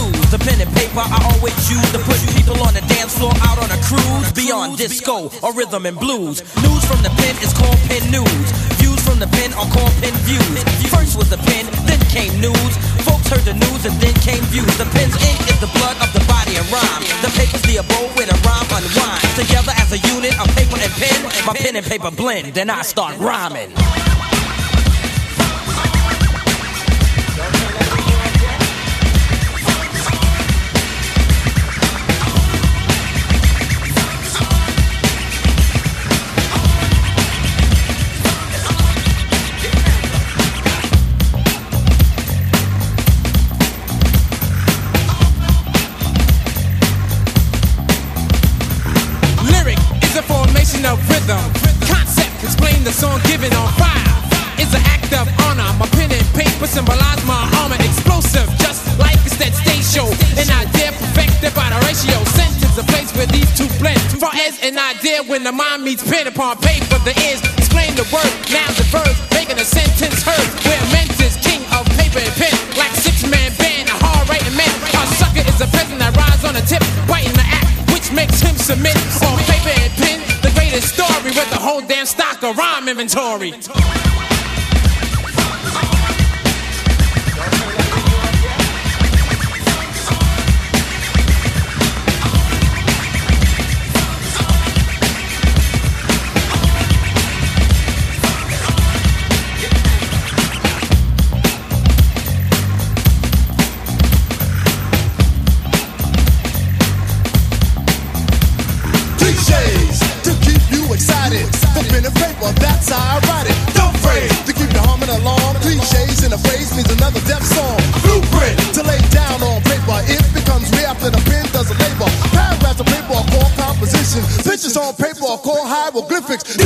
blues. The pen and paper I always use to put people on the dance floor out on a cruise. Beyond disco or rhythm and blues. News from the pen is called pen news. Views from the pen are called pen views. First was the pen, then came news. Folks heard the news and then came views. The pen's ink is the blood of the body and rhyme. The paper's the abode where the rhyme unwinds. Together as a unit of paper and pen, my pen and paper blend, then I start rhyming. Of rhythm, concept, explain the song given on fire. It's an act of honor. My pen and paper symbolize my armor. Explosive, just like it's that stage show. An idea perfected by the ratio. Sentence, a place where these two blend. Far as an idea when the mind meets pen upon paper. The ears explain the word, nouns and verbs, making a sentence heard. Where ment is king of paper and pen, like six-man band, a hard writing man. A sucker is a peasant that rides on a tip, biting the act, which makes him submit on paper and pen. Story with the whole damn stock of rhyme inventory. The pen and paper, that's how I write it. Don't fret to keep you humming along. Cliches in a phrase means another deaf song. Blueprint to lay down on paper. It becomes real after the pen does a labor. Paragraphs of paper are called composition. Pictures on paper are called hieroglyphics.